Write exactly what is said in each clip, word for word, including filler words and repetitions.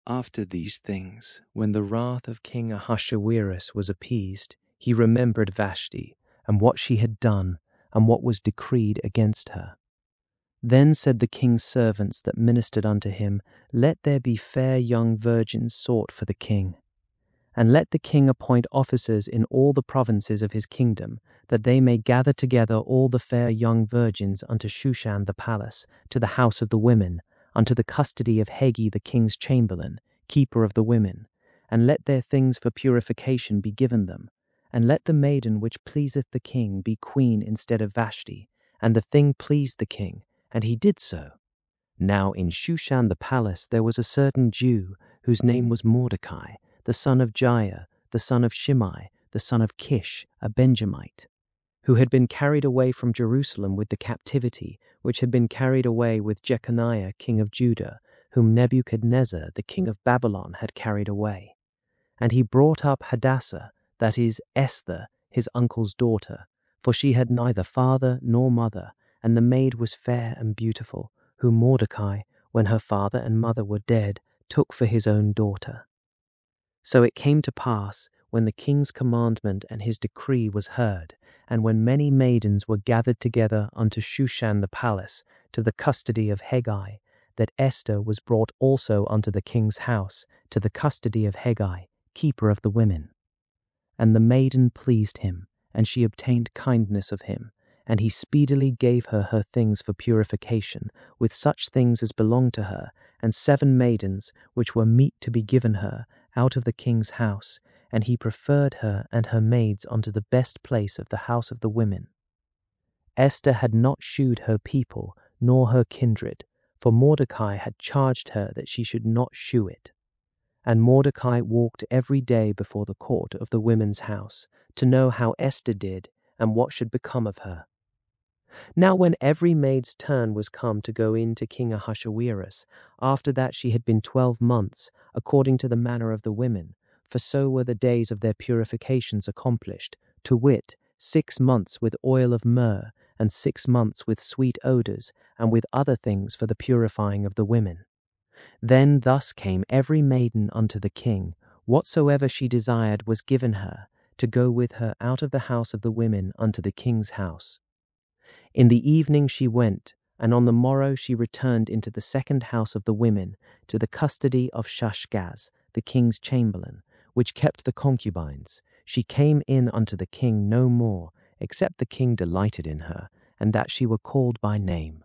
After these things, when the wrath of King Ahasuerus was appeased, he remembered Vashti, and what she had done, and what was decreed against her. Then said the king's servants that ministered unto him, Let there be fair young virgins sought for the king. And let the king appoint officers in all the provinces of his kingdom, that they may gather together all the fair young virgins unto Shushan the palace, to the house of the women, unto the custody of Hegi the king's chamberlain, keeper of the women, and let their things for purification be given them, and let the maiden which pleaseth the king be queen instead of Vashti. And the thing pleased the king, and he did so. Now in Shushan the palace there was a certain Jew, whose name was Mordecai, the son of Jair, the son of Shimei, the son of Kish, a Benjamite, who had been carried away from Jerusalem with the captivity, which had been carried away with Jeconiah king of Judah, whom Nebuchadnezzar the king of Babylon had carried away. And he brought up Hadassah, that is, Esther, his uncle's daughter, for she had neither father nor mother, and the maid was fair and beautiful, whom Mordecai, when her father and mother were dead, took for his own daughter. So it came to pass, when the king's commandment and his decree was heard, and when many maidens were gathered together unto Shushan the palace, to the custody of Hegai, that Esther was brought also unto the king's house, to the custody of Hegai, keeper of the women. And the maiden pleased him, and she obtained kindness of him, and he speedily gave her her things for purification, with such things as belonged to her, and seven maidens, which were meet to be given her, out of the king's house, and he preferred her and her maids unto the best place of the house of the women. Esther had not shewed her people, nor her kindred, for Mordecai had charged her that she should not shew it. And Mordecai walked every day before the court of the women's house, to know how Esther did, and what should become of her. Now when every maid's turn was come to go in to King Ahasuerus, after that she had been twelve months, according to the manner of the women, for so were the days of their purifications accomplished, to wit, six months with oil of myrrh, and six months with sweet odours, and with other things for the purifying of the women. Then thus came every maiden unto the king, whatsoever she desired was given her, to go with her out of the house of the women unto the king's house. In the evening she went, and on the morrow she returned into the second house of the women, to the custody of Shashgaz, the king's chamberlain, which kept the concubines. She came in unto the king no more, except the king delighted in her, and that she were called by name.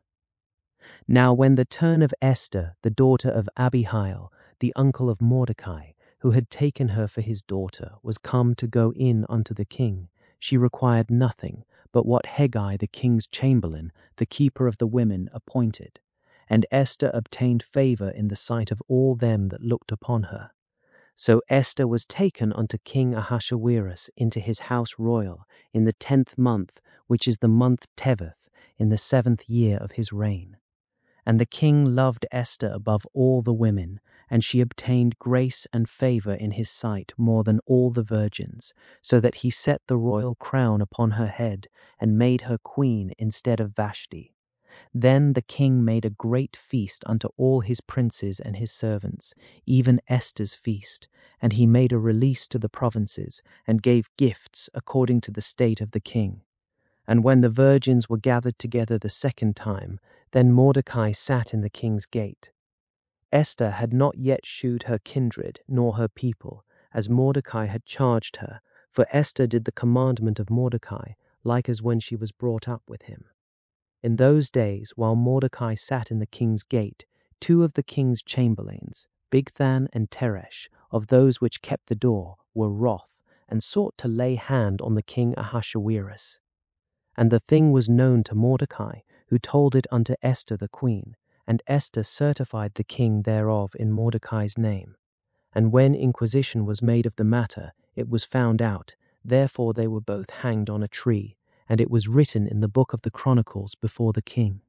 Now when the turn of Esther, the daughter of Abihail, the uncle of Mordecai, who had taken her for his daughter, was come to go in unto the king, she required nothing but what Hegai the king's chamberlain, the keeper of the women, appointed. And Esther obtained favour in the sight of all them that looked upon her. So Esther was taken unto King Ahasuerus into his house royal in the tenth month, which is the month Tebeth, in the seventh year of his reign. And the king loved Esther above all the women, and she obtained grace and favour in his sight more than all the virgins, so that he set the royal crown upon her head, and made her queen instead of Vashti. Then the king made a great feast unto all his princes and his servants, even Esther's feast, and he made a release to the provinces, and gave gifts according to the state of the king. And when the virgins were gathered together the second time, then Mordecai sat in the king's gate. Esther had not yet shewed her kindred nor her people, as Mordecai had charged her, for Esther did the commandment of Mordecai, like as when she was brought up with him. In those days, while Mordecai sat in the king's gate, two of the king's chamberlains, Bigthan and Teresh, of those which kept the door, were wroth, and sought to lay hand on the king Ahasuerus. And the thing was known to Mordecai, who told it unto Esther the queen, and Esther certified the king thereof in Mordecai's name. And when inquisition was made of the matter, it was found out, therefore they were both hanged on a tree, and it was written in the book of the Chronicles before the king.